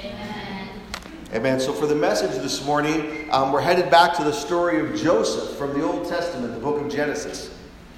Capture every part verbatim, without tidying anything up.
Amen. So for the message this morning, um, we're headed back to the story of Joseph from the Old Testament, the book of Genesis.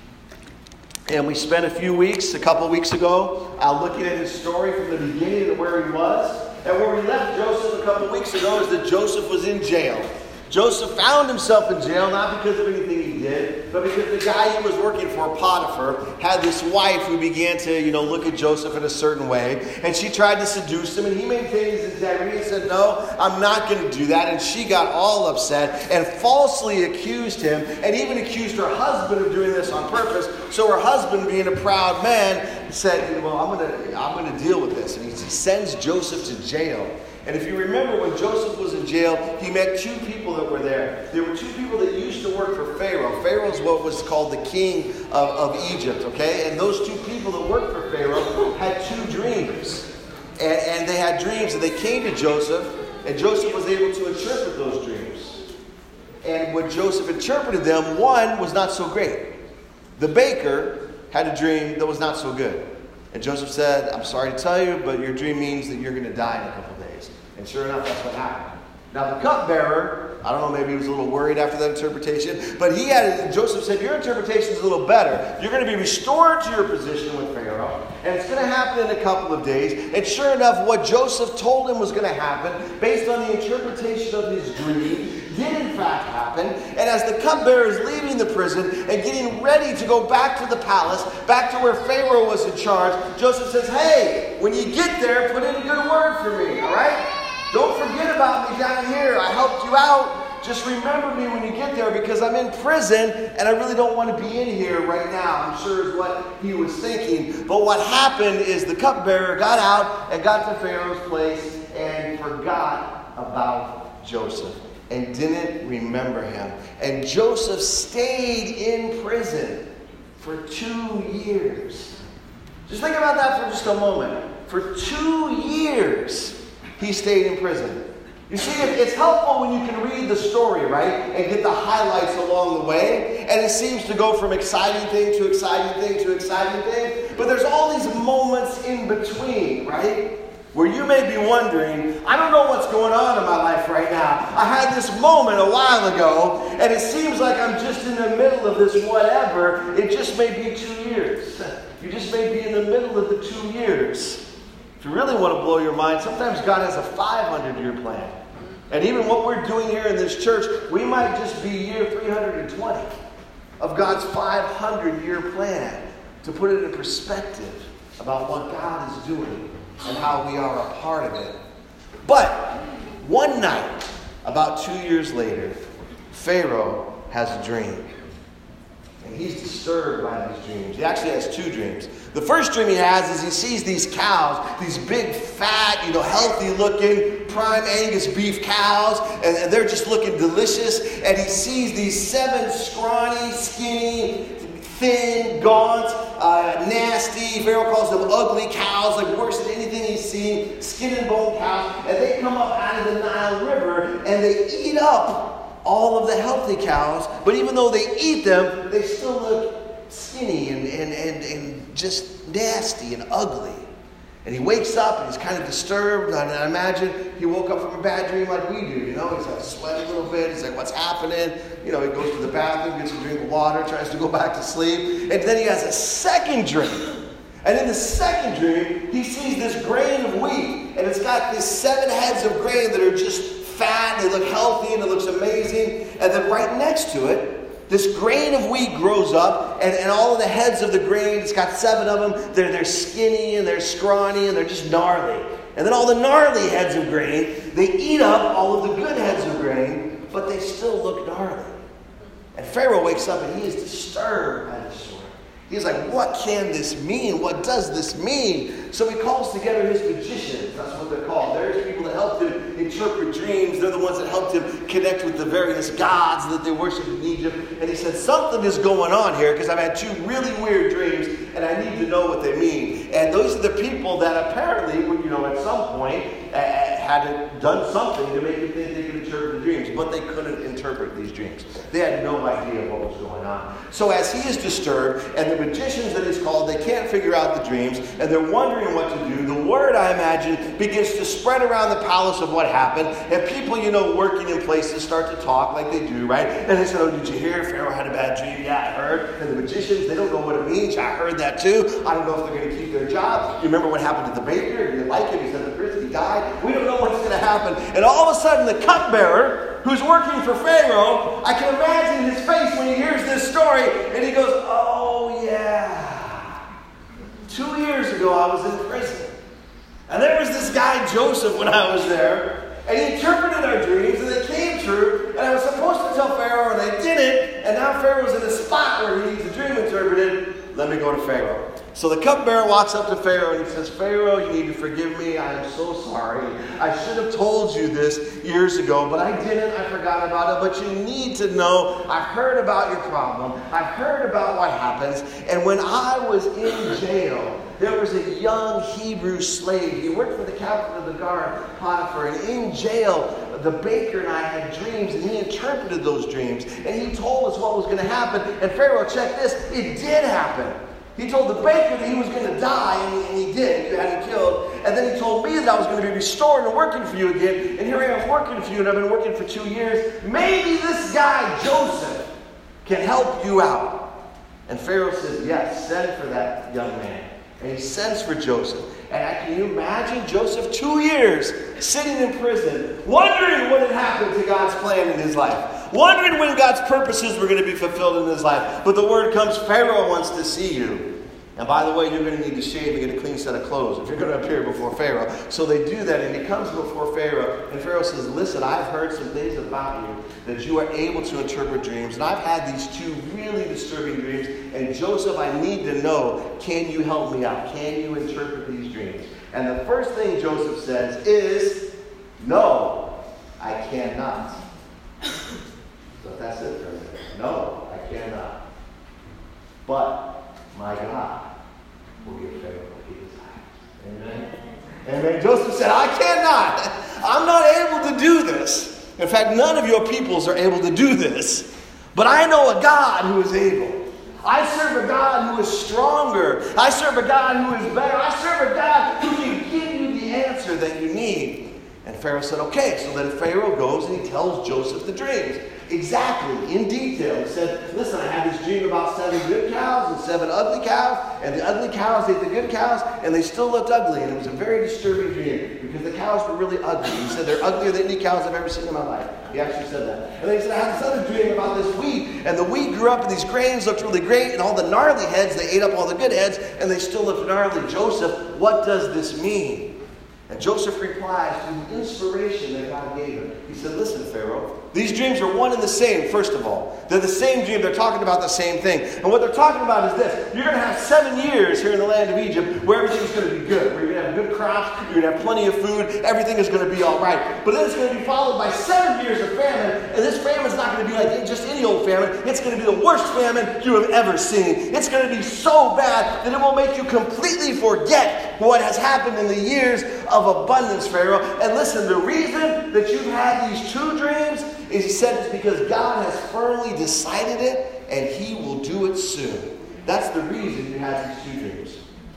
And we spent a few weeks, a couple of weeks ago, uh, looking at his story from the beginning to where he was. And where we left Joseph a couple of weeks ago is that Joseph was in jail. Joseph found himself in jail, not because of anything he did, but because the guy he was working for, Potiphar, had this wife who began to, you know, look at Joseph in a certain way. And she tried to seduce him, and he maintained his integrity and said, no, I'm not going to do that. And she got all upset and falsely accused him, and even accused her husband of doing this on purpose. So her husband, being a proud man, said, well, I'm going to I'm going to deal with this. And he sends Joseph to jail. And if you remember, when Joseph was in jail, he met two people that were there. There were two people that used to work for Pharaoh. Pharaoh is what was called the king of, of Egypt, okay? And those two people that worked for Pharaoh had two dreams. And, and they had dreams, and they came to Joseph, and Joseph was able to interpret those dreams. And when Joseph interpreted them, one was not so great. The baker had a dream that was not so good. And Joseph said, I'm sorry to tell you, but your dream means that you're going to die in a couple of days. And sure enough, that's what happened. Now the cupbearer, I don't know, maybe he was a little worried after that interpretation, but he had, Joseph said, your interpretation is a little better. You're going to be restored to your position with Pharaoh, and it's going to happen in a couple of days. And sure enough, what Joseph told him was going to happen, based on the interpretation of his dream, did in fact happen. And as the cupbearer is leaving the prison and getting ready to go back to the palace, back to where Pharaoh was in charge, Joseph says, hey, when you get there, put in a good word for me, all right? Don't forget about me down here. I helped you out. Just remember me when you get there, because I'm in prison and I really don't want to be in here right now. I'm sure is what he was thinking. But what happened is the cupbearer got out and got to Pharaoh's place and forgot about Joseph and didn't remember him. And Joseph stayed in prison for two years. Just think about that for just a moment. For two years, he stayed in prison. You see, it's helpful when you can read the story, right? And get the highlights along the way. And it seems to go from exciting thing to exciting thing to exciting thing. But there's all these moments in between, right? Where you may be wondering, I don't know what's going on in my life right now. I had this moment a while ago, and it seems like I'm just in the middle of this whatever. It just may be two years. You just may be in the middle of the two years. If you really want to blow your mind, sometimes God has a five hundred year plan. And even what we're doing here in this church, we might just be year three hundred twenty of God's five hundred year plan, to put it in perspective about what God is doing and how we are a part of it. But one night, about two years later, Pharaoh has a dream. And he's disturbed by these dreams. He actually has two dreams. The first dream he has is he sees these cows, these big, fat, you know, healthy-looking, prime Angus beef cows, and, and they're just looking delicious. And he sees these seven scrawny, skinny, thin, gaunt, uh, nasty, Pharaoh calls them ugly cows, like worse than anything he's seen, skin and bone cows. And they come up out of the Nile River, and they eat up all of the healthy cows, but even though they eat them, they still look skinny and, and, and, and just nasty and ugly. And he wakes up and he's kind of disturbed. And I imagine he woke up from a bad dream like we do, you know. He's like sweating a little bit. He's like, what's happening? You know, he goes to the bathroom, gets a drink of water, tries to go back to sleep. And then he has a second dream. And in the second dream, he sees this grain of wheat. And it's got these seven heads of grain that are just fat, they look healthy, and it looks amazing. And then right next to it, this grain of wheat grows up, and, and all of the heads of the grain, it's got seven of them, they're, they're skinny, and they're scrawny, and they're just gnarly. And then all the gnarly heads of grain, they eat up all of the good heads of grain, but they still look gnarly. And Pharaoh wakes up, and he is disturbed by this story. He's like, what can this mean? What does this mean? So he calls together his magicians. That's what they're called. There's people that helped him interpret dreams. They're the ones that helped him connect with the various gods that they worshiped in Egypt. And he said, something is going on here because I've had two really weird dreams and I need to know what they mean. And those are the people that apparently, you know, at some point uh, had done something to make them think they could interpret the dreams, but they couldn't interpret these dreams. They had no idea what was going on. So as he is disturbed, and the magicians that he's called, they can't figure out the dreams, and they're wondering what to do, the word, I imagine, begins to spread around the palace of what happened, and people, you know, working in places start to talk like they do, right? And they said, oh, did you hear? Pharaoh had a bad dream. Yeah, I heard. And the magicians, they don't know what it means. I heard that too. I don't know if they're going to keep their job. You remember what happened to the baker? You like him. He said the prison. He died. We don't know what's going to happen. And all of a sudden, the cupbearer, who's working for Pharaoh, I can imagine his face when he hears this story, and he goes, oh, yeah. Two years ago, I was in prison. And there was this guy, Joseph, when I was there, and he interpreted our dreams, and they came true, and I was supposed to tell Pharaoh, and I didn't, and now Pharaoh's in a spot where he needs a dream interpreted. Let me go to Pharaoh. So the cupbearer walks up to Pharaoh and he says, Pharaoh, you need to forgive me. I am so sorry. I should have told you this years ago, but I didn't. I forgot about it. But you need to know, I've heard about your problem. I've heard about what happens. And when I was in jail, there was a young Hebrew slave. He worked for the captain of the guard, Potiphar. And in jail, the baker and I had dreams, and he interpreted those dreams. And he told us what was going to happen. And Pharaoh, check this, it did happen. He told the baker that he was going to die, and he, and he did. You had him killed. And then he told me that I was going to be restored and working for you again. And here I am working for you, and I've been working for two years. Maybe this guy, Joseph, can help you out. And Pharaoh says, yes, send for that young man. And he sends for Joseph. And can you imagine Joseph, two years, sitting in prison, wondering what had happened to God's plan in his life. Wondering when God's purposes were going to be fulfilled in his life. But the word comes, Pharaoh wants to see you. And by the way, you're going to need to shave and get a clean set of clothes if you're going to appear before Pharaoh. So they do that, and he comes before Pharaoh. And Pharaoh says, listen, I've heard some things about you, that you are able to interpret dreams. And I've had these two really disturbing dreams. And Joseph, I need to know, can you help me out? Can you interpret these dreams? And the first thing Joseph says is, no, I cannot. So that's it for me. No, I cannot. But my God will give Pharaoh what he desires. Amen. Amen. Joseph said, I cannot. I'm not able to do this. In fact, none of your peoples are able to do this. But I know a God who is able. I serve a God who is stronger. I serve a God who is better. I serve a God who can give you the answer that you need. And Pharaoh said, okay. So then Pharaoh goes and he tells Joseph the dreams. Exactly, in detail. He said, listen, I had this dream about seven good cows and seven ugly cows, and the ugly cows ate the good cows, and they still looked ugly, and it was a very disturbing dream, because the cows were really ugly. He said, they're uglier than any cows I've ever seen in my life. He actually said that. And then he said, I had this other dream about this wheat, and the wheat grew up, and these grains looked really great, and all the gnarly heads, they ate up all the good heads, and they still looked gnarly. Joseph, what does this mean? And Joseph replies to the inspiration that God gave him. He said, listen, Pharaoh, these dreams are one and the same, first of all. They're the same dream. They're talking about the same thing. And what they're talking about is this. You're going to have seven years here in the land of Egypt where everything's going to be good. Where you're going to have good crops. You're going to have plenty of food. Everything is going to be all right. But then it's going to be followed by seven years of famine. And this famine's not going to be like just any old famine. It's going to be the worst famine you have ever seen. It's going to be so bad that it will make you completely forget what has happened in the years of abundance, Pharaoh. And listen, the reason that you've had these two dreams is, he said, it's because God has firmly decided it, and he will do it soon. That's the reason you have these two dreams.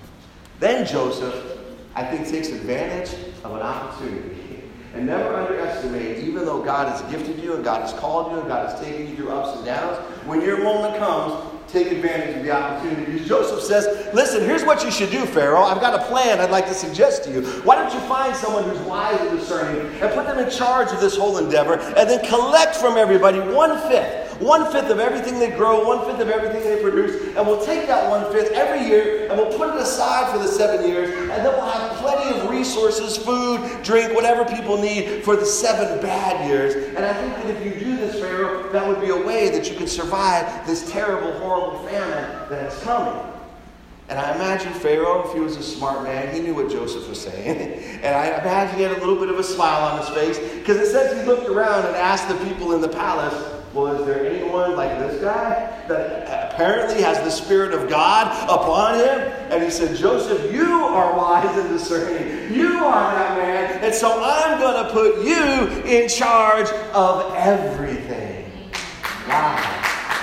Then Joseph, I think, takes advantage of an opportunity. And never underestimate, even though God has gifted you, and God has called you, and God has taken you through ups and downs, when your moment comes, take advantage of the opportunity. Joseph says, listen, here's what you should do, Pharaoh. I've got a plan I'd like to suggest to you. Why don't you find someone who's wise and discerning and put them in charge of this whole endeavor, and then collect from everybody one-fifth. One-fifth of everything they grow, one-fifth of everything they produce, and we'll take that one-fifth every year, and we'll put it aside for the seven years, and then we'll have plenty of resources, food, drink, whatever people need for the seven bad years. And I think that if you do this, Pharaoh, that would be a way that you can survive this terrible, horrible famine that's coming. And I imagine Pharaoh, if he was a smart man, he knew what Joseph was saying. And I imagine he had a little bit of a smile on his face, because it says he looked around and asked the people in the palace, well, is there anyone like this guy that apparently has the Spirit of God upon him. And he said, Joseph, you are wise and discerning. You are that man. And so I'm going to put you in charge of everything. Wow.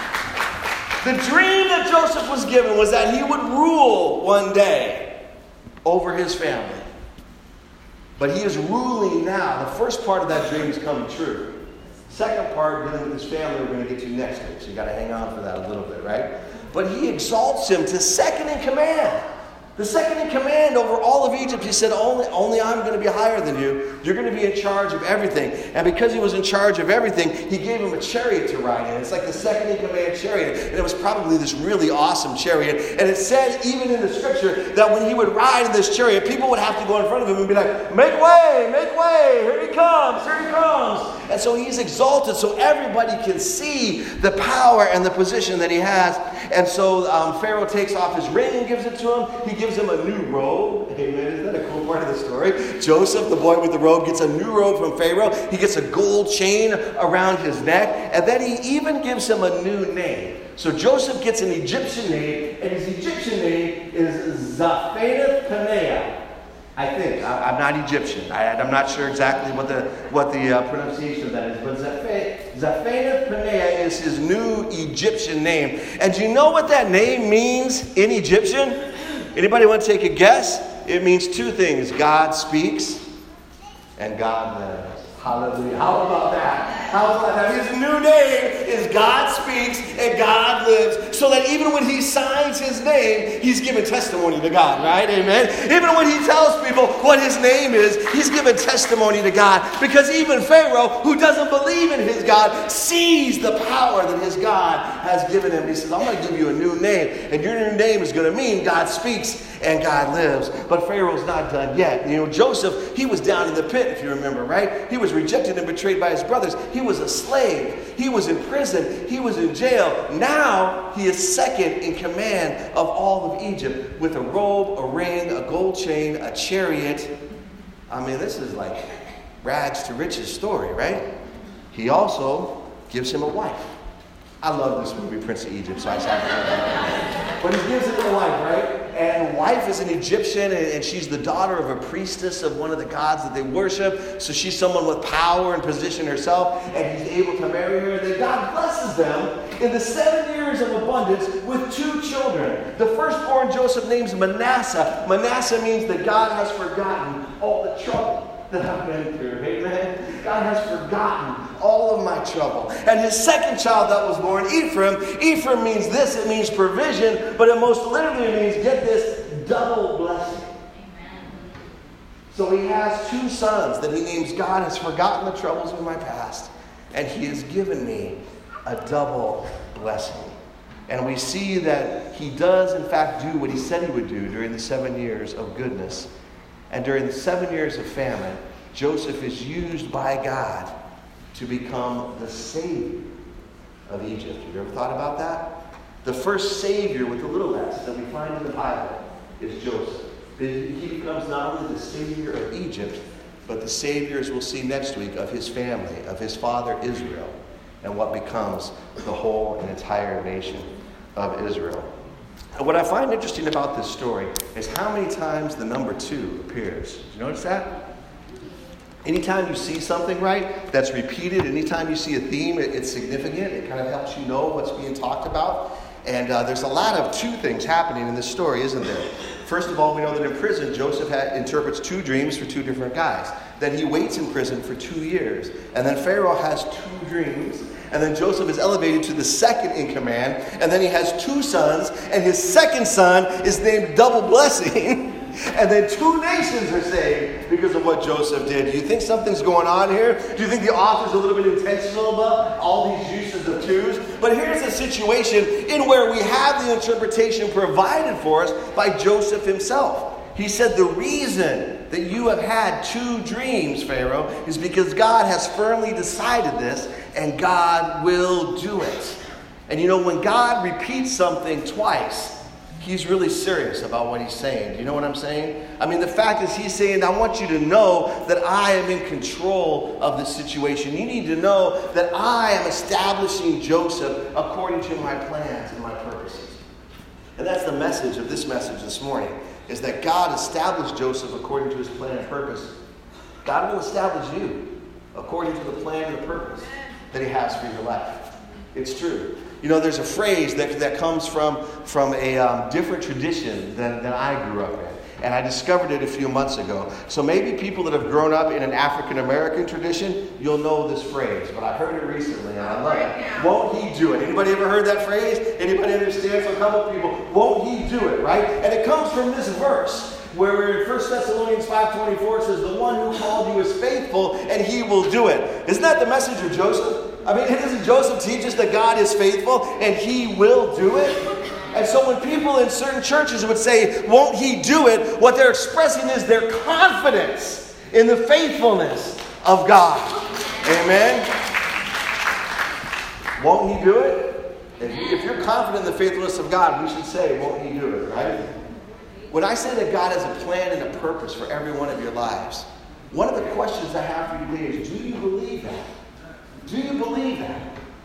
The dream that Joseph was given was that he would rule one day over his family. But he is ruling now. The first part of that dream is coming true. Second part, dealing with his family, we're going to get to next week. So you got to hang on for that a little bit, right? But he exalts him to second in command. The second in command over all of Egypt. He said, only, only I'm going to be higher than you. You're going to be in charge of everything. And because he was in charge of everything, he gave him a chariot to ride in. It's like the second in command chariot. And it was probably this really awesome chariot. And it says, even in the scripture, that when he would ride in this chariot, people would have to go in front of him and be like, make way, make way, here he comes, here he comes. And so he's exalted so everybody can see the power and the position that he has. And so um, Pharaoh takes off his ring and gives it to him. He gives him a new robe. Amen. Isn't that a cool part of the story? Joseph, the boy with the robe, gets a new robe from Pharaoh. He gets a gold chain around his neck. And then he even gives him a new name. So Joseph gets an Egyptian name, and his Egyptian name is Zaphenath-Paneah. I think. I, I'm not Egyptian. I, I'm not sure exactly what the what the uh, pronunciation of that is. But Zaphenath-Paneah is his new Egyptian name. And do you know what that name means in Egyptian? Anybody want to take a guess? It means two things. God speaks and God lives. Hallelujah. How about that? How about that? His new name is God speaks and God lives. So that even when he signs his name, he's giving testimony to God, right? Amen. Even when he tells people what his name is, he's giving testimony to God. Because even Pharaoh, who doesn't believe in his God, sees the power that his God has given him. He says, I'm going to give you a new name. And your new name is going to mean God speaks and God lives. But Pharaoh's not done yet. You know, Joseph, he was down in the pit, if you remember, right? He was rejected and betrayed by his brothers. He was a slave. He was in prison. He was in jail. Now he is second in command of all of Egypt with a robe, a ring, a gold chain, a chariot. I mean, this is like rags to riches story, right? He also gives him a wife. I love this movie, Prince of Egypt, so I decided to that. But he gives him a wife, right? And wife is an Egyptian, and she's the daughter of a priestess of one of the gods that they worship. So she's someone with power and position herself, and he's able to marry her. And then God blesses them in the seven years of abundance with two children. The firstborn Joseph names Manasseh. Manasseh means that God has forgotten all the trouble that I've been through. Amen. God has forgotten all of my trouble. And his second child that was born, Ephraim. Ephraim means this. It means provision, but it most literally means, get this, double blessing. So he has two sons that he names God has forgotten the troubles of my past, and he has given me a double blessing. And we see that he does, in fact, do what he said he would do during the seven years of goodness. And during the seven years of famine, Joseph is used by God to become the savior of Egypt. Have you ever thought about that? The first savior with the little s that we find in the Bible is Joseph. He becomes not only the savior of Egypt, but the savior, as we'll see next week, of his family, of his father Israel, and what becomes the whole and entire nation of Israel. And what I find interesting about this story is how many times the number two appears. Did you notice that? Anytime you see something, right, that's repeated, anytime you see a theme, it, it's significant. It kind of helps you know what's being talked about. And uh, there's a lot of two things happening in this story, isn't there? First of all, we know that in prison, Joseph had, interprets two dreams for two different guys. Then he waits in prison for two years. And then Pharaoh has two dreams. And then Joseph is elevated to the second in command. And then he has two sons. And his second son is named Double Blessing. And then two nations are saved because of what Joseph did. Do you think something's going on here? Do you think the author's a little bit intentional about all these uses of twos? But here's a situation in where we have the interpretation provided for us by Joseph himself. He said, the reason that you have had two dreams, Pharaoh, is because God has firmly decided this, and God will do it. And you know, when God repeats something twice, he's really serious about what he's saying. Do you know what I'm saying? I mean, the fact is he's saying, I want you to know that I am in control of this situation. You need to know that I am establishing Joseph according to my plans and my purposes. And that's the message of this message this morning, is that God established Joseph according to his plan and purpose. God will establish you according to the plan and the purpose that he has for your life. It's true. You know, there's a phrase that, that comes from, from a um, different tradition than, than I grew up in. And I discovered it a few months ago. So maybe people that have grown up in an African-American tradition, you'll know this phrase. But I heard it recently, and I love it. Won't he do it? Anybody ever heard that phrase? Anybody understand? So a couple people, won't he do it, right? And it comes from this verse, where in First Thessalonians five twenty-four it says, the one who called you is faithful, and he will do it. Isn't that the message of Joseph? I mean, doesn't Joseph teach us that God is faithful, and he will do it? And so when people in certain churches would say, won't he do it? What they're expressing is their confidence in the faithfulness of God. Amen? Won't he do it? If, you, if you're confident in the faithfulness of God, we should say, won't he do it, right? When I say that God has a plan and a purpose for every one of your lives, one of the questions I have for you today is, do you believe that? Do you believe that?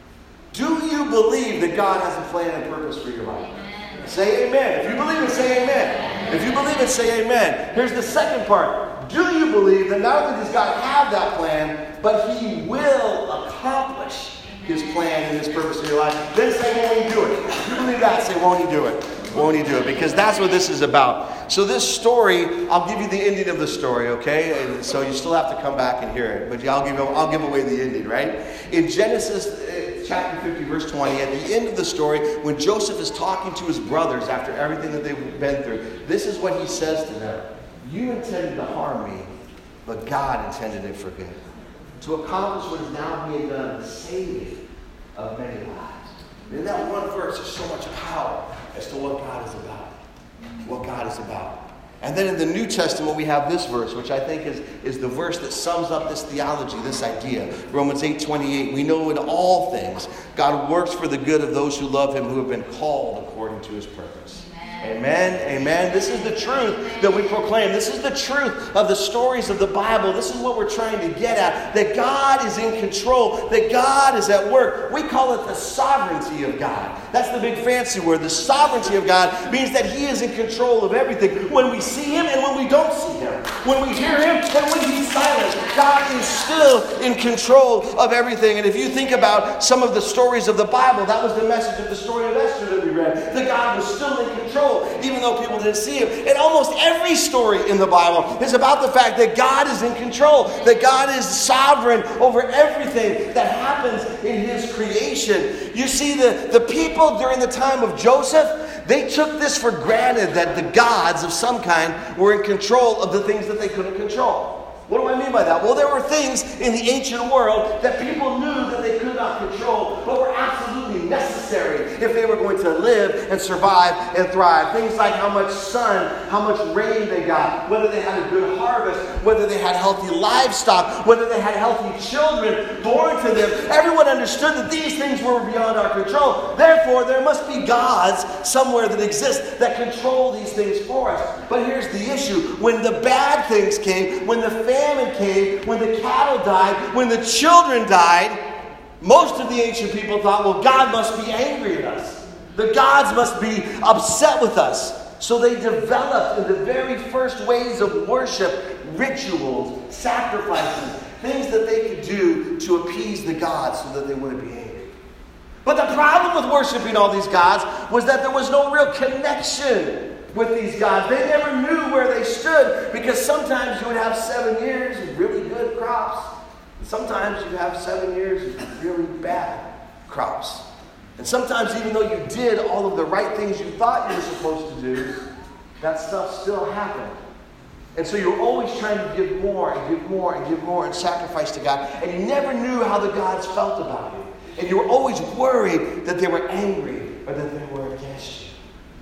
Do you believe that God has a plan and purpose for your life? Amen. Say amen. If you believe it, say amen. Amen. If you believe it, say amen. Here's the second part. Do you believe that not only does God have that plan, but he will accomplish his plan and his purpose in your life? Then say, won't he do it? If you believe that, say, won't he do it? Won't he do it? Because that's what this is about. So this story, I'll give you the ending of the story, okay? And so you still have to come back and hear it. But I'll give, I'll give away the ending, right? In Genesis chapter fifty, verse twenty, at the end of the story, when Joseph is talking to his brothers after everything that they've been through, this is what he says to them. You intended to harm me, but God intended it for good, to accomplish what is now being done, the saving of many lives. And in that one verse, there's so much power as to what God is about. What God is about. And then in the New Testament, we have this verse, which I think is, is the verse that sums up this theology, this idea. Romans eight twenty-eight, we know in all things, God works for the good of those who love him, who have been called according to his purpose. Amen. Amen. This is the truth that we proclaim. This is the truth of the stories of the Bible. This is what we're trying to get at. That God is in control. That God is at work. We call it the sovereignty of God. That's the big fancy word. The sovereignty of God means that he is in control of everything. When we see him and when we don't see him. When we hear him and when he's silent. God is still in control of everything. And if you think about some of the stories of the Bible, that was the message of the story of Esther that we read. That God was still in control, even though people didn't see him. And almost every story in the Bible is about the fact that God is in control, that God is sovereign over everything that happens in his creation. You see, the, the people during the time of Joseph, they took this for granted that the gods of some kind were in control of the things that they couldn't control. What do I mean by that? Well, there were things in the ancient world that people knew that they could not control, but were absolutely necessary if they were going to live and survive and thrive. Things like how much sun, how much rain they got, whether they had a good harvest, whether they had healthy livestock, whether they had healthy children born to them. Everyone understood that these things were beyond our control. Therefore, there must be gods somewhere that exist that control these things for us. But here's the issue. When the bad things came, when the famine came, when the cattle died, when the children died, most of the ancient people thought, well, God must be angry at us. The gods must be upset with us. So they developed in the very first ways of worship, rituals, sacrifices, things that they could do to appease the gods so that they wouldn't be angry. But the problem with worshiping all these gods was that there was no real connection with these gods. They never knew where they stood, because sometimes you would have seven years of really good crops. And sometimes you'd have seven years of really bad crops. And sometimes even though you did all of the right things you thought you were supposed to do, that stuff still happened. And so you're always trying to give more and give more and give more and sacrifice to God. And you never knew how the gods felt about you. And you were always worried that they were angry or that they were against you.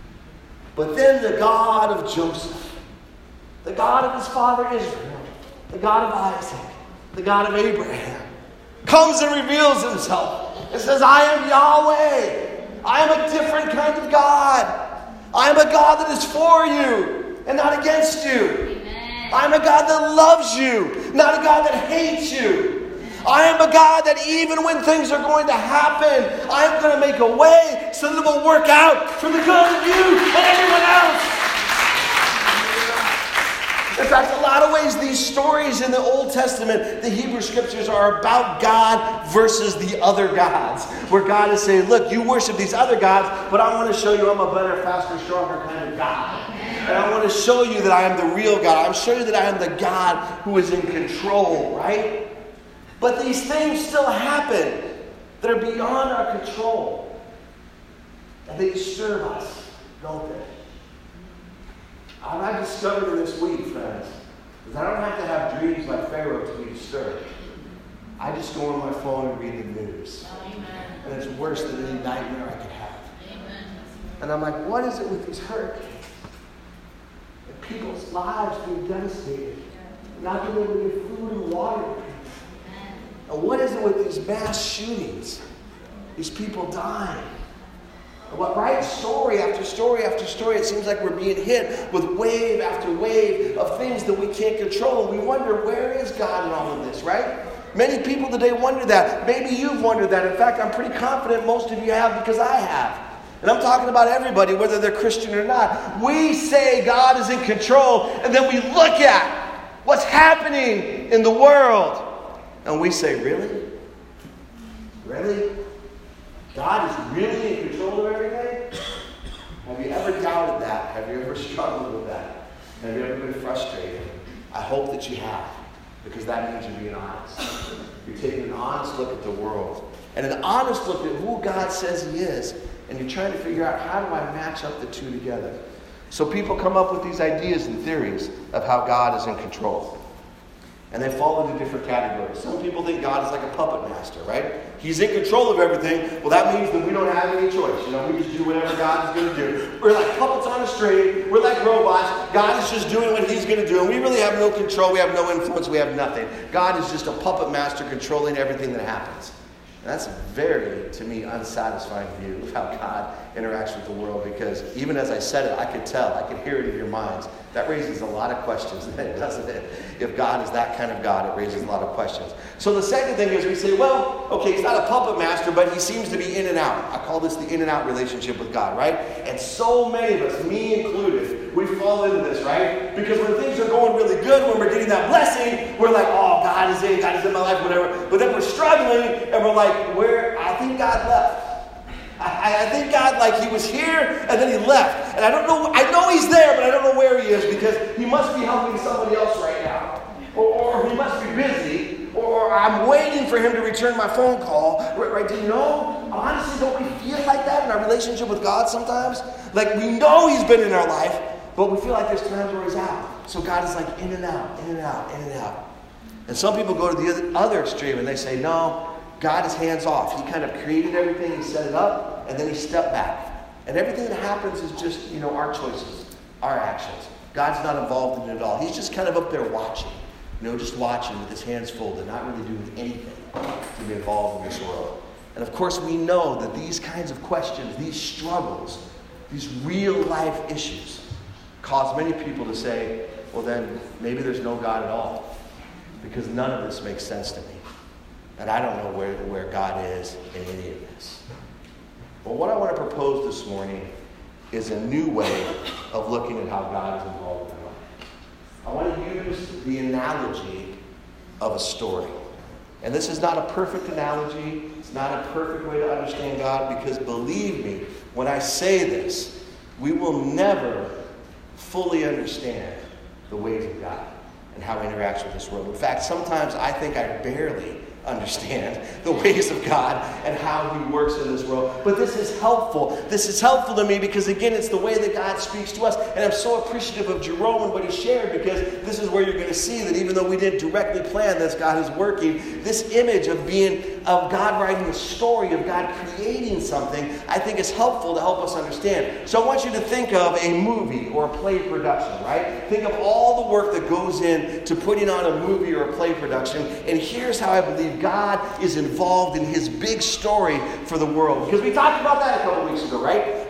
But then the God of Joseph, the God of his father Israel, the God of Isaac, the God of Abraham, comes and reveals himself and says, I am Yahweh. I am a different kind of God. I am a God that is for you and not against you. Amen. I am a God that loves you, not a God that hates you. I am a God that even when things are going to happen, I am going to make a way so that it will work out for the good of you and everyone else. In fact, a lot of ways these stories in the Old Testament, the Hebrew Scriptures, are about God versus the other gods. Where God is saying, look, you worship these other gods, but I want to show you I'm a better, faster, stronger kind of God. And I want to show you that I am the real God. I want to show you that I am the God who is in control, right? But these things still happen that are beyond our control. And they disturb us, don't they? And I discovered in this week, friends, is I don't have to have dreams like Pharaoh to be disturbed. I just go on my phone and read the news. Amen. And it's worse than any nightmare I could have. Amen. And I'm like, what is it with these hurricanes? And people's lives being devastated. Not being able to get food and water. And what is it with these mass shootings? These people dying. What, right? Story after story after story. It seems like we're being hit with wave after wave of things that we can't control. And we wonder, where is God in all of this, right? Many people today wonder that. Maybe you've wondered that. In fact, I'm pretty confident most of you have, because I have. And I'm talking about everybody, whether they're Christian or not. We say God is in control, and then we look at what's happening in the world. And we say, really? Really? God is really in control of everything? Have you ever doubted that? Have you ever struggled with that? Have you ever been frustrated? I hope that you have, because that means you're being honest. You're taking an honest look at the world, and an honest look at who God says He is, and you're trying to figure out, how do I match up the two together? So people come up with these ideas and theories of how God is in control. And they fall into different categories. Some people think God is like a puppet master, right? He's in control of everything. Well, that means that we don't have any choice. You know, we just do whatever God is going to do. We're like puppets on a string. We're like robots. God is just doing what He's going to do. And we really have no control. We have no influence. We have nothing. God is just a puppet master controlling everything that happens. And that's a very, to me, unsatisfying view of how God interacts with the world, because even as I said it, I could tell, I could hear it in your minds. That raises a lot of questions, doesn't it? If God is that kind of God, it raises a lot of questions. So the second thing is we say, well, okay, He's not a puppet master, but He seems to be in and out. I call this the in and out relationship with God, right? And so many of us, me included, we fall into this, right? Because when things are going really good, when we're getting that blessing, we're like, oh, God is in, God is in my life, whatever. But then we're struggling, and we're like, where? I think God left. I, I think God, like He was here, and then He left. And I don't know, I know He's there, but I don't know where He is, because He must be helping somebody else right now. Or, or He must be busy. Or, or I'm waiting for Him to return my phone call. Right, right? Do you know? Honestly, don't we feel like that in our relationship with God sometimes? Like we know He's been in our life, but we feel like there's times where He's out. So God is like in and out, in and out, in and out. And some people go to the other extreme and they say, no, God is hands off. He kind of created everything, He set it up, and then He stepped back. And everything that happens is just, you know, our choices, our actions. God's not involved in it at all. He's just kind of up there watching, you know, just watching with His hands folded, not really doing anything to be involved in this world. And of course, we know that these kinds of questions, these struggles, these real life issues cause many people to say, well, then maybe there's no God at all, because none of this makes sense to me. And I don't know where, where God is in any of this. But what I want to propose this morning is a new way of looking at how God is involved in our life. I want to use the analogy of a story. And this is not a perfect analogy. It's not a perfect way to understand God, because believe me, when I say this, we will never fully understand the ways of God and how He interacts with this world. In fact, sometimes I think I barely understand the ways of God and how He works in this world. But this is helpful. This is helpful to me because, again, it's the way that God speaks to us. And I'm so appreciative of Jerome and what he shared, because this is where you're going to see that even though we didn't directly plan this, God is working. This image of being, of God writing a story, of God creating something, I think is helpful to help us understand. So I want you to think of a movie or a play production, right? Think of all the work that goes into putting on a movie or a play production. And here's how I believe God is involved in His big story for the world. Because we talked about that a couple weeks ago, right?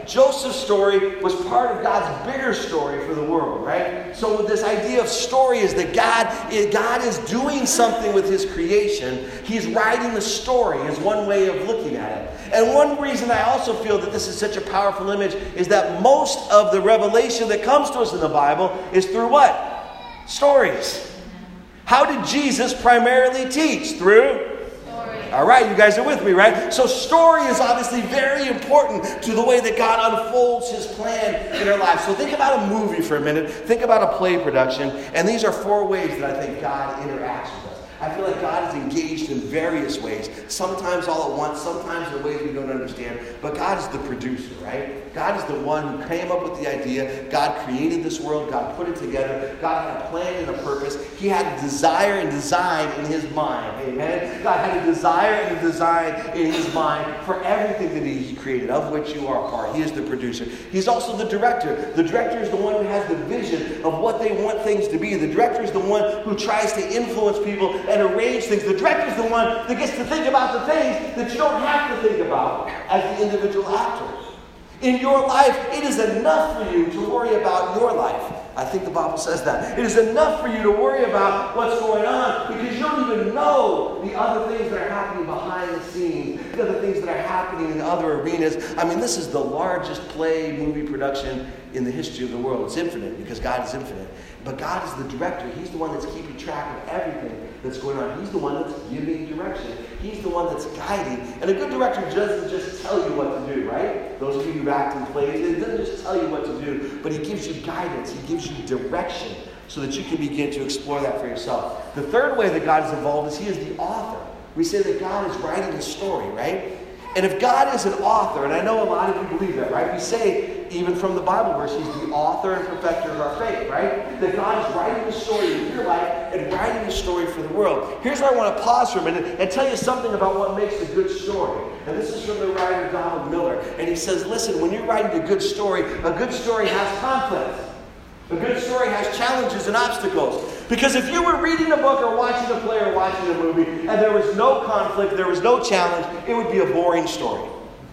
Joseph's story was part of God's bigger story for the world, right? So this idea of story is that God, God is doing something with his creation. He's writing the story is one way of looking at it. And one reason I also feel that this is such a powerful image is that most of the revelation that comes to us in the Bible is through what? Stories. How did Jesus primarily teach? Through? Story. All right, you guys are with me, right? So story is obviously very important to the way that God unfolds his plan in our lives. So think about a movie for a minute. Think about a play production. And these are four ways that I think God interacts with us. I feel like God is engaged in various ways. Sometimes all at once, sometimes in ways we don't understand. But God is the producer, right? God is the one who came up with the idea. God created this world. God put it together. God had a plan and a purpose. He had a desire and design in his mind. Amen? God had a desire and a design in his mind for everything that he created, of which you are a part. He is the producer. He's also the director. The director is the one who has the vision of what they want things to be. The director is the one who tries to influence people and arrange things. The director is the one that gets to think about the things that you don't have to think about as the individual actor. In your life, it is enough for you to worry about your life. I think the Bible says that. It is enough for you to worry about what's going on because you don't even know the other things that are happening behind the scenes, the other things that are happening in other arenas. I mean, this is the largest play movie production in the history of the world. It's infinite because God is infinite. But God is the director. He's the one that's keeping track of everything that's going on. He's the one that's giving direction. He's the one that's guiding. And a good director doesn't just tell you what to do, right? Those of you who act in plays, it doesn't just tell you what to do, but he gives you guidance. He gives you direction so that you can begin to explore that for yourself. The third way that God is involved is he is the author. We say that God is writing a story, right? And if God is an author, and I know a lot of you believe that, right? We say, even from the Bible verse, he's the author and perfecter of our faith, right? That God is writing a story in your life and writing a story for the world. Here's where I want to pause for a minute and tell you something about what makes a good story. And this is from the writer Donald Miller. And he says, listen, when you're writing a good story, a good story has conflict. A good story has challenges and obstacles. Because if you were reading a book or watching a play or watching a movie and there was no conflict, there was no challenge, it would be a boring story.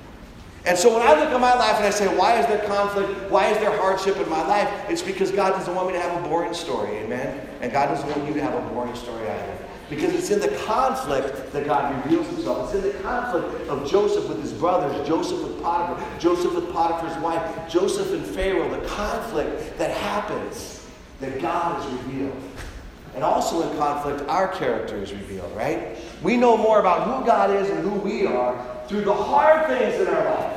And so when I look at my life and I say, why is there conflict? Why is there hardship in my life? It's because God doesn't want me to have a boring story, amen? And God doesn't want you to have a boring story either. Because it's in the conflict that God reveals himself. It's in the conflict of Joseph with his brothers, Joseph with Potiphar, Joseph with Potiphar's wife, Joseph and Pharaoh, the conflict that happens that God is revealed. And also in conflict, our character is revealed, right? We know more about who God is and who we are through the hard things in our life.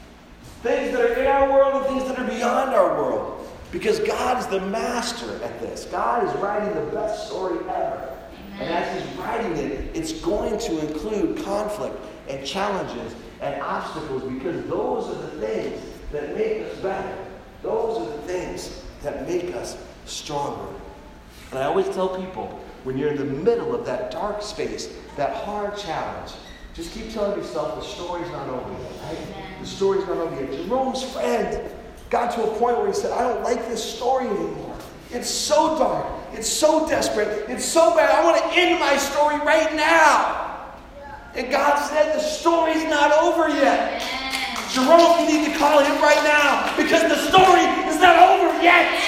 Things that are in our world and things that are beyond our world. Because God is the master at this. God is writing the best story ever. And as he's writing it, it's going to include conflict and challenges and obstacles because those are the things that make us better. Those are the things that make us stronger. And I always tell people, when you're in the middle of that dark space, that hard challenge, just keep telling yourself the story's not over yet, right? The story's not over yet. Jerome's friend got to a point where he said, I don't like this story anymore. It's so dark. It's so desperate. It's so bad. I want to end my story right now. And God said, the story's not over yet. Jerome, you need to call him right now because the story is not over yet.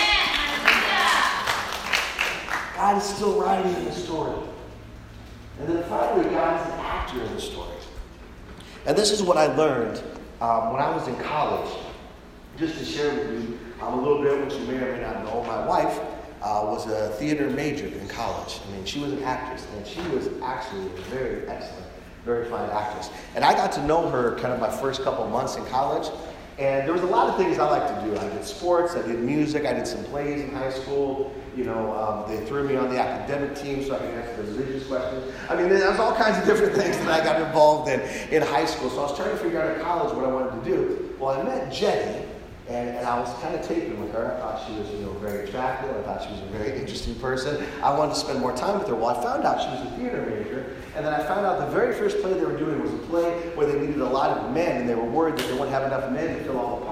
God is still writing the story. And then finally, God is an actor in the story. And this is what I learned um, when I was in college. Just to share with you um, a little bit, which you may or may not know, my wife uh, was a theater major in college. I mean, she was an actress, and she was actually a very excellent, very fine actress. And I got to know her kind of my first couple months in college. And there was a lot of things I like to do. I did sports, I did music, I did some plays in high school. You know, um, they threw me on the academic team so I could answer the religious questions. I mean, there was all kinds of different things that I got involved in in high school. So I was trying to figure out in college what I wanted to do. Well, I met Jenny, and, and I was kind of taken with her. I thought she was, you know, very attractive. I thought she was a very interesting person. I wanted to spend more time with her. Well, I found out she was a theater major, and then I found out the very first play they were doing was a play where they needed a lot of men, and they were worried that they wouldn't have enough men to fill all the parts.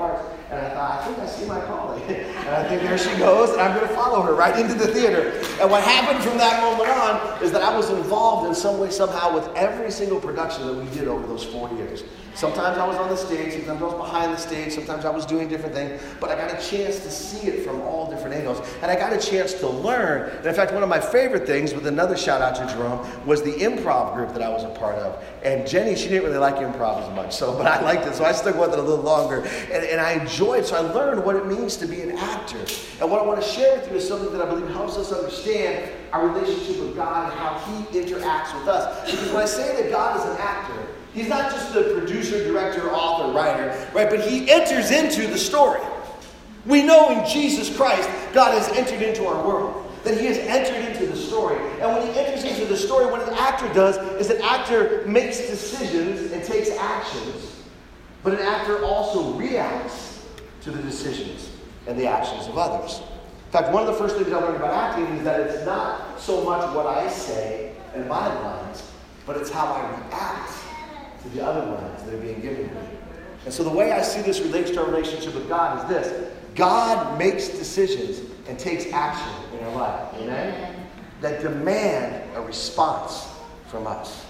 And I thought, I think I see my calling. And I think there she goes, and I'm going to follow her right into the theater. And what happened from that moment on is that I was involved in some way, somehow, with every single production that we did over those four years. Sometimes I was on the stage, sometimes I was behind the stage, sometimes I was doing different things, but I got a chance to see it from all different angles. And I got a chance to learn. And in fact, one of my favorite things, with another shout out to Jerome, was the improv group that I was a part of. And Jenny, she didn't really like improv as much, so but I liked it, so I stuck with it a little longer. And, and I enjoyed it, so I learned what it means to be an actor. And what I want to share with you is something that I believe helps us understand our relationship with God and how He interacts with us. Because when I say that God is an actor, He's not just the producer, director, author, writer, right? But He enters into the story. We know in Jesus Christ, God has entered into our world. That He has entered into the story. And when He enters into the story, what an actor does is an actor makes decisions and takes actions. But an actor also reacts to the decisions and the actions of others. In fact, one of the first things I learned about acting is that it's not so much what I say and my lines, but it's how I react to the other lines that are being given to me. And so the way I see this relates to our relationship with God is this. God makes decisions and takes action in our life. Amen? That demand a response from us.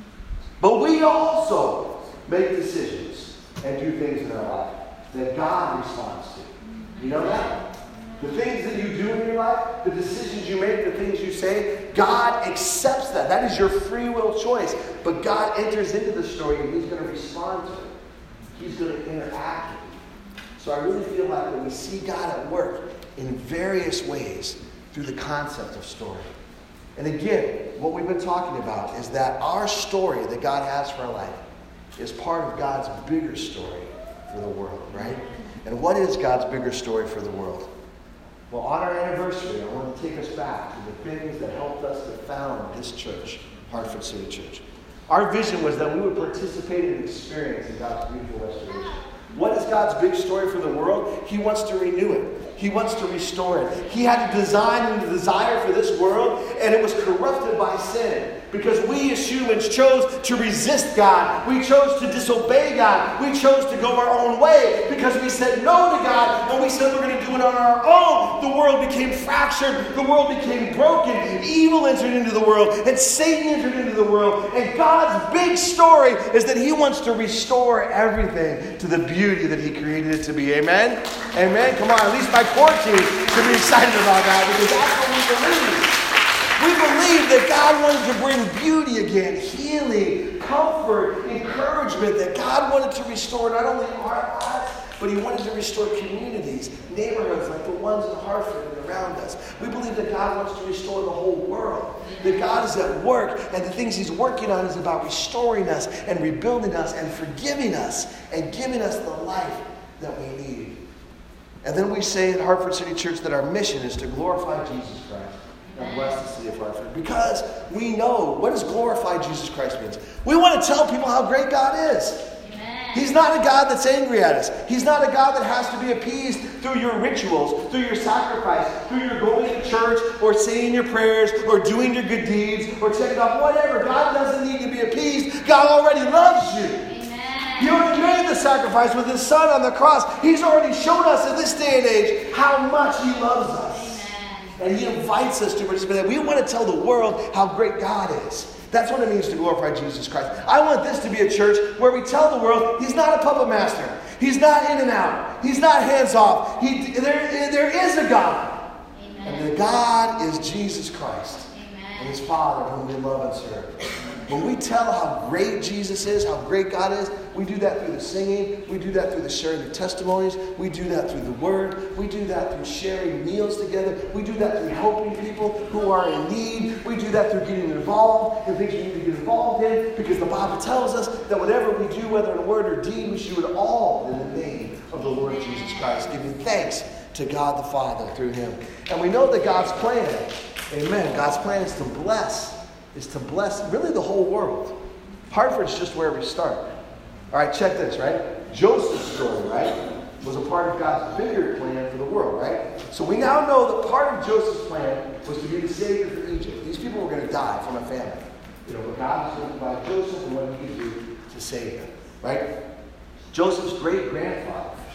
But we also make decisions and do things in our life that God responds to. You know that? The things that you do in your life, the decisions you make, the things you say, God accepts that. That is your free will choice. But God enters into the story and He's going to respond to it. He's going to interact with you. So I really feel like when we see God at work in various ways through the concept of story. And again, what we've been talking about is that our story that God has for our life is part of God's bigger story for the world, right? And what is God's bigger story for the world? Well, on our anniversary, I want to take us back to the things that helped us to found this church, Hartford City Church. Our vision was that we would participate in and experience in God's beautiful restoration. What is God's big story for the world? He wants to renew it. He wants to restore it. He had a design and a desire for this world, and it was corrupted by sin. Because we as humans chose to resist God. We chose to disobey God. We chose to go our own way because we said no to God and we said we're going to do it on our own. The world became fractured. The world became broken. Evil entered into the world and Satan entered into the world. And God's big story is that He wants to restore everything to the beauty that He created it to be. Amen? Amen? Come on, at least my core team should be excited about that because that's what we believe. We believe that God wanted to bring beauty again, healing, comfort, encouragement, that God wanted to restore not only our lives, but He wanted to restore communities, neighborhoods like the ones in Hartford and around us. We believe that God wants to restore the whole world, that God is at work, and the things He's working on is about restoring us and rebuilding us and forgiving us and giving us the life that we need. And then we say at Hartford City Church that our mission is to glorify Jesus Christ and bless the city of Hartford. Because we know, what does glorify Jesus Christ means? We want to tell people how great God is. Amen. He's not a God that's angry at us. He's not a God that has to be appeased through your rituals, through your sacrifice, through your going to church, or saying your prayers, or doing your good deeds, or checking off whatever. God doesn't need to be appeased. God already loves you. Amen. He already made the sacrifice with His Son on the cross. He's already shown us in this day and age how much He loves us. And He invites us to participate. We want to tell the world how great God is. That's what it means to glorify Jesus Christ. I want this to be a church where we tell the world He's not a puppet master. He's not in and out. He's not hands off. He, there, there is a God. Amen. And the God is Jesus Christ. Amen. And His Father whom we love and serve. When we tell how great Jesus is, how great God is, we do that through the singing. We do that through the sharing of testimonies. We do that through the Word. We do that through sharing meals together. We do that through helping people who are in need. We do that through getting involved in things we need to get involved in, because the Bible tells us that whatever we do, whether in word or deed, we should do it all in the name of the Lord Jesus Christ, giving thanks to God the Father through Him. And we know that God's plan, amen, God's plan is to bless is to bless really the whole world. Hartford's just where we start. All right, check this, right? Joseph's story, right, was a part of God's bigger plan for the world, right? So we now know that part of Joseph's plan was to be the savior for Egypt. These people were going to die from a famine. You know, but God was going to provide Joseph and what He could do to save them, right? Joseph's great-grandfather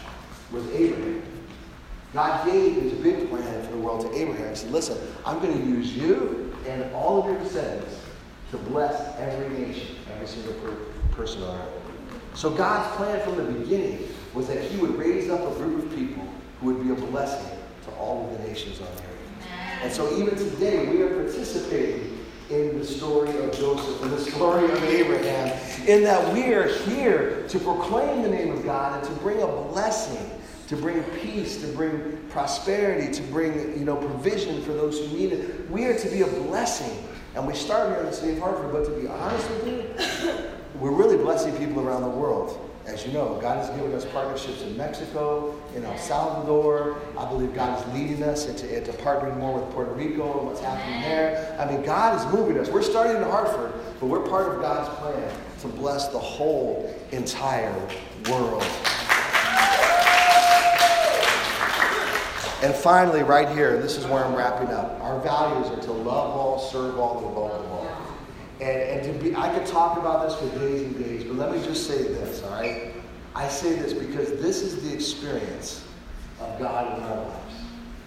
was Abraham. God gave his big plan for the world to Abraham. He said, listen, I'm going to use you and all of your descendants to bless every nation, every single per- person on earth. So God's plan from the beginning was that he would raise up a group of people who would be a blessing to all of the nations on earth. And so even today, we are participating in the story of Joseph and the story of Abraham, in that we are here to proclaim the name of God and to bring a blessing, to bring peace, to bring prosperity, to bring, you know, provision for those who need it. We are to be a blessing. And we start here in the city of Hartford, but to be honest with you, we're really blessing people around the world. As you know, God has given us partnerships in Mexico, in El Salvador. I believe God is leading us into, into partnering more with Puerto Rico and what's happening there. I mean, God is moving us. We're starting in Hartford, but we're part of God's plan to bless the whole entire world. And finally, right here, this is where I'm wrapping up. Our values are to love all, serve all, and love all. And, and to be, I could talk about this for days and days, but let me just say this, all right? I say this because this is the experience of God in our lives.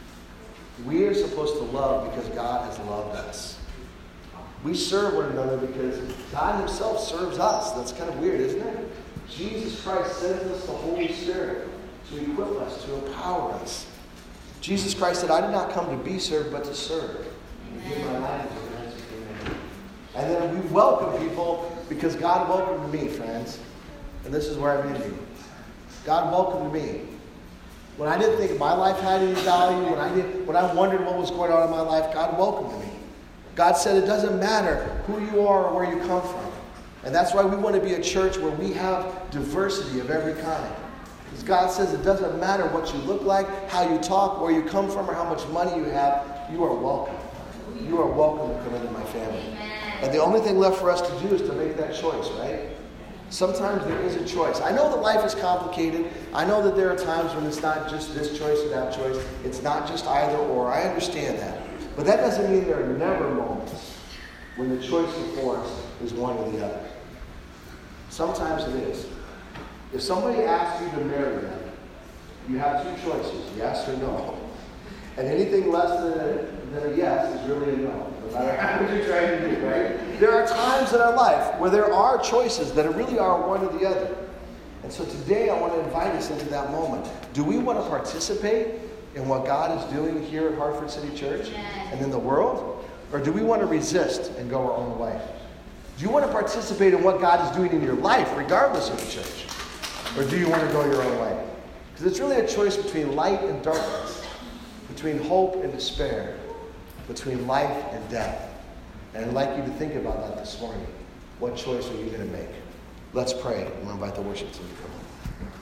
We are supposed to love because God has loved us. We serve one another because God himself serves us. That's kind of weird, isn't it? Jesus Christ sends us the Holy Spirit to equip us, to empower us. Jesus Christ said, I did not come to be served, but to serve. And give my life as a ransom for many. And then we welcome people because God welcomed me, friends. And this is where I'm ending. God welcomed me. When I didn't think my life had any value, when I did, when I wondered what was going on in my life, God welcomed me. God said it doesn't matter who you are or where you come from. And that's why we want to be a church where we have diversity of every kind. Because God says it doesn't matter what you look like, how you talk, where you come from, or how much money you have, you are welcome. You are welcome to come into my family. And the only thing left for us to do is to make that choice, right? Sometimes there is a choice. I know that life is complicated. I know that there are times when it's not just this choice or that choice. It's not just either or. I understand that. But that doesn't mean there are never moments when the choice before us is one or the other. Sometimes it is. If somebody asks you to marry them, you have two choices, yes or no. And anything less than a, than a yes is really a no, no matter how much you're trying to do, right? There are times in our life where there are choices that really are one or the other. And so today I want to invite us into that moment. Do we want to participate in what God is doing here at Hartford City Church and in the world? Or do we want to resist and go our own way? Do you want to participate in what God is doing in your life, regardless of the church? Or do you want to go your own way? Because it's really a choice between light and darkness, between hope and despair, between life and death. And I'd like you to think about that this morning. What choice are you going to make? Let's pray. I'm going to invite the worship team to come on.